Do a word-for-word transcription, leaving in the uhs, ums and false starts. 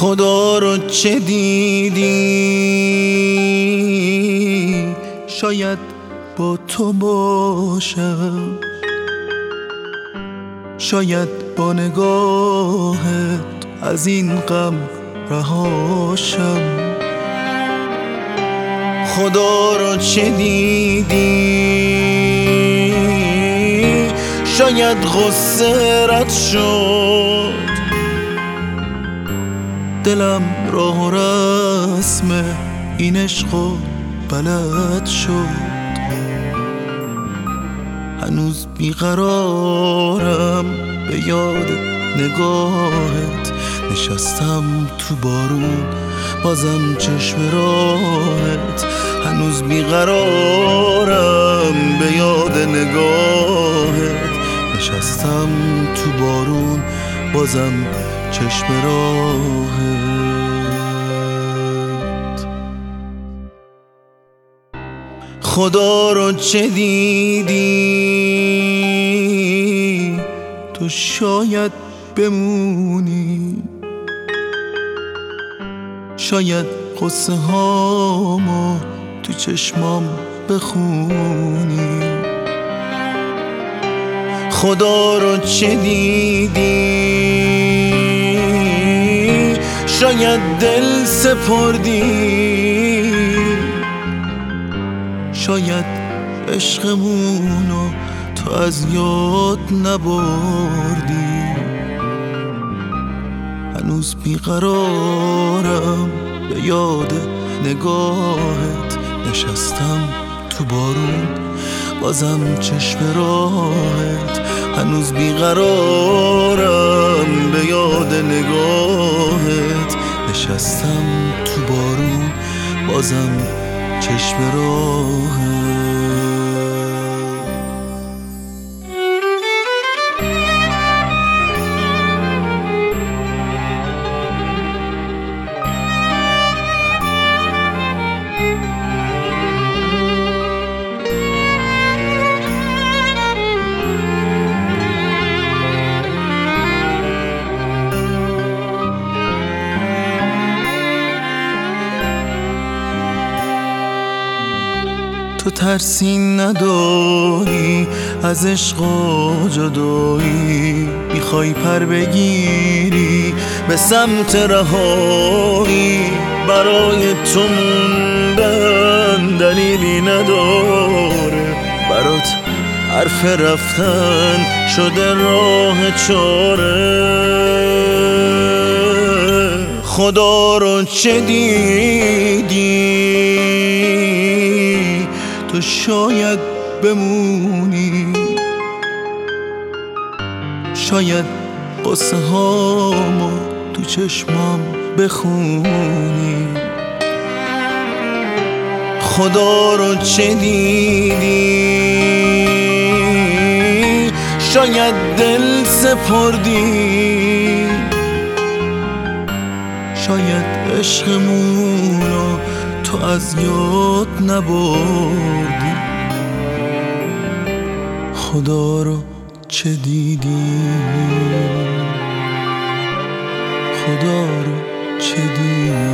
خدا رو چه دیدی؟ شاید با تو باشم، شاید با نگاهت از این غم رهاشم. خدا رو چه دیدی؟ شاید غصه رد شد، دلم راه و رسم این عشق و بلد شد. هنوز بیقرارم به یاد نگاهت، نشستم تو بارون بازم چشم راهت. هنوز بیقرارم به یاد نگاهت، نشستم تو بارون بازم چشم راهت. خدا رو چه دیدی؟ تو شاید بمونی، شاید قصه هامو تو چشمام بخونی. خدا رو چه دیدی؟ شاید دل سپردی، شاید عشقمونو تو از یاد نبردی. هنوز بیقرارم به یاد نگاهت، نشستم تو بارون بازم چشم راهت. هنوز بیقرارم به یاد نگاهت، نشستم تو بارون بازم چشم راهت. تو ترسی نداری از عشق و جدایی، میخوای پر بگیری به سمت رهایی. برای تو موندن دلیلی نداره، برات حرف رفتن شده راه چاره. خدا رو چه دیدی؟ تو شاید بمونی، شاید قصه هامو تو چشمام بخونی. خدا رو چه دیدی؟ شاید دل سپردی، شاید عشقمونو تو از یاد نبردی. خدا رو چه دیدی؟ خدا رو چه دیدی؟